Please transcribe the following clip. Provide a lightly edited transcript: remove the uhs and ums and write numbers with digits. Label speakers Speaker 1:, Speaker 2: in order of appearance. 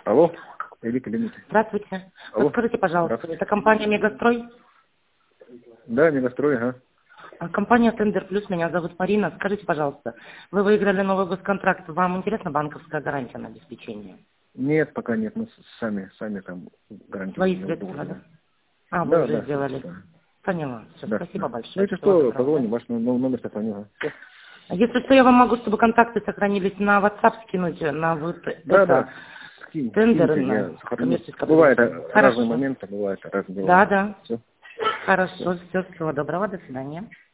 Speaker 1: Алло, Великий Леонид.
Speaker 2: Здравствуйте.
Speaker 1: Алло.
Speaker 2: Подскажите, пожалуйста,
Speaker 1: Здравствуйте.
Speaker 2: это компания «Мегастрой»?
Speaker 1: Да, Мегастрой, ага.
Speaker 2: Компания «Тендер Плюс», меня зовут Марина. Скажите, пожалуйста, вы выиграли новый госконтракт, вам интересна банковская гарантия на обеспечение?
Speaker 1: Нет, пока нет, мы сами там гарантию.
Speaker 2: Свои средства, да? А, вы
Speaker 1: Да,
Speaker 2: уже
Speaker 1: да.
Speaker 2: сделали.
Speaker 1: Да.
Speaker 2: Поняла. Все,
Speaker 1: Да,
Speaker 2: спасибо
Speaker 1: да.
Speaker 2: большое.
Speaker 1: Ну, если
Speaker 2: Всего
Speaker 1: что,
Speaker 2: доброго,
Speaker 1: позвоним,
Speaker 2: да?
Speaker 1: ваш номер сохраню. Ага. Всё.
Speaker 2: А если что, я вам могу, чтобы контакты сохранились, на WhatsApp скинуть, на вот
Speaker 1: Да,
Speaker 2: это,
Speaker 1: да. Скинь,
Speaker 2: тендер,
Speaker 1: скиньте,
Speaker 2: на
Speaker 1: я сохраню.
Speaker 2: коммерческое
Speaker 1: Бывает
Speaker 2: предложение.
Speaker 1: разные
Speaker 2: Хорошо.
Speaker 1: моменты, бывает разные дела.
Speaker 2: Да, да.
Speaker 1: Все.
Speaker 2: Хорошо, все, всего доброго, до свидания.